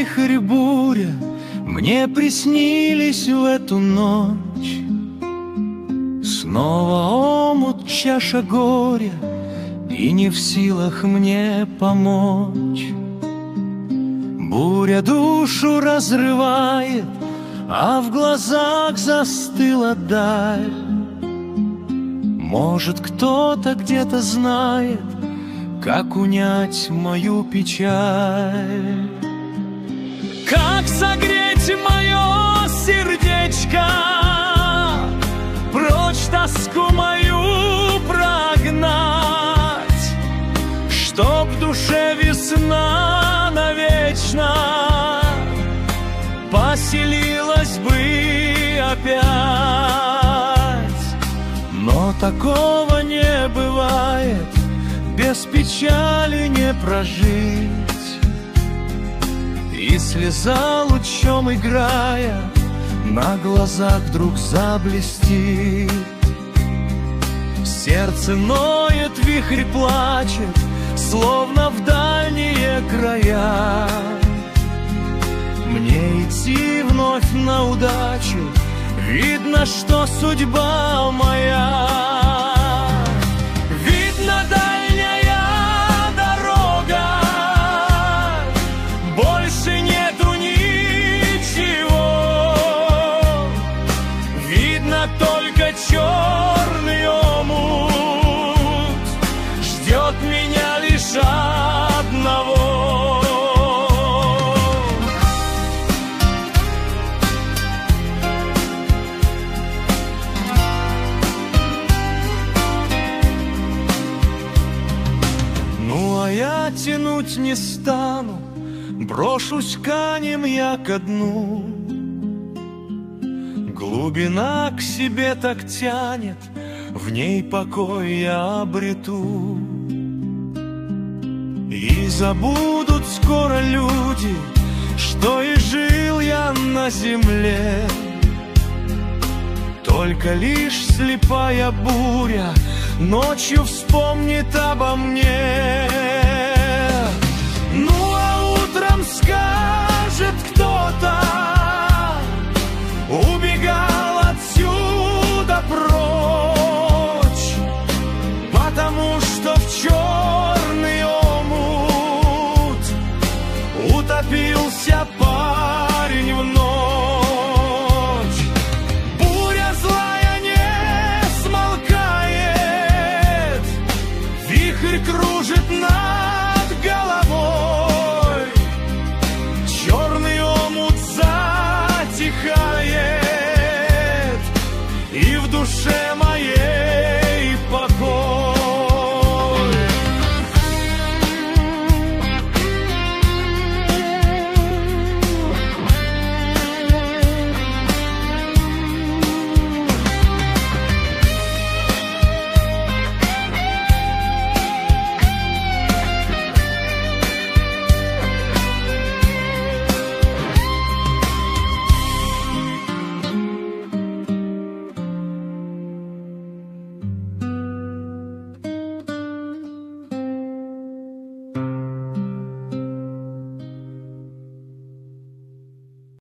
вихрь, буря мне приснились в эту ночь. Снова омут, чаша горя, и не в силах мне помочь. Буря душу разрывает, а в глазах застыла даль. Может, кто-то где-то знает, как унять мою печаль. Как согреть мое сердечко, прочь тоску мою прогнать, чтоб в душе весна навечно поселилась бы опять. Но такого не бывает, без печали не прожить. И слеза лучом играя на глазах вдруг заблестит. Сердце ноет, вихрь плачет, словно в дальние края. Мне идти вновь на удачу, видно, что судьба моя. Видно, дальняя дорога, больше нету ничего. Видно, только черный омут ждет меня лишь одного. Я тянуть не стану, брошусь канем я ко дну. Глубина к себе так тянет, в ней покой я обрету. И забудут скоро люди, что и жил я на земле. Только лишь слепая буря ночью вспомнит обо мне. Ну а утром скажет кто-то: